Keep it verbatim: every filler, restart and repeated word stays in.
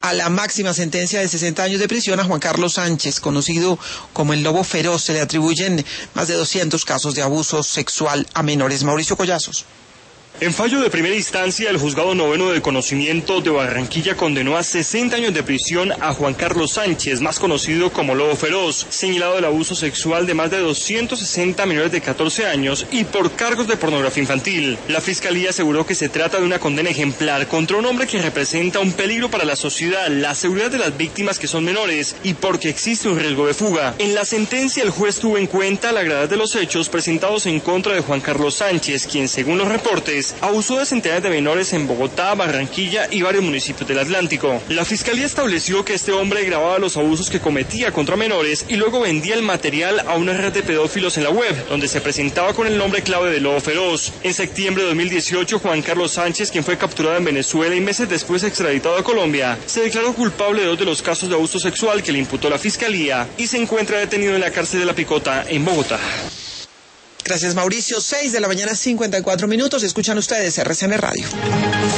A la máxima sentencia de sesenta años de prisión a Juan Carlos Sánchez, conocido como el Lobo Feroz, se le atribuyen más de doscientos casos de abuso sexual a menores. Mauricio Collazos. En fallo de primera instancia, el Juzgado Noveno de Conocimiento de Barranquilla condenó a sesenta años de prisión a Juan Carlos Sánchez, más conocido como Lobo Feroz, señalado del abuso sexual de más de doscientos sesenta menores de catorce años y por cargos de pornografía infantil. La Fiscalía aseguró que se trata de una condena ejemplar contra un hombre que representa un peligro para la sociedad, la seguridad de las víctimas que son menores y porque existe un riesgo de fuga. En la sentencia, el juez tuvo en cuenta la gravedad de los hechos presentados en contra de Juan Carlos Sánchez, quien, según los reportes, abusó de centenares de menores en Bogotá, Barranquilla y varios municipios del Atlántico. La Fiscalía estableció que este hombre grababa los abusos que cometía contra menores y luego vendía el material a una red de pedófilos en la web, donde se presentaba con el nombre clave de Lobo Feroz. En septiembre de dos mil dieciocho, Juan Carlos Sánchez, quien fue capturado en Venezuela y meses después extraditado a Colombia, se declaró culpable de dos de los casos de abuso sexual que le imputó la Fiscalía y se encuentra detenido en la cárcel de La Picota, en Bogotá. Gracias, Mauricio. seis de la mañana, cincuenta y cuatro minutos. Escuchan ustedes R C N Radio.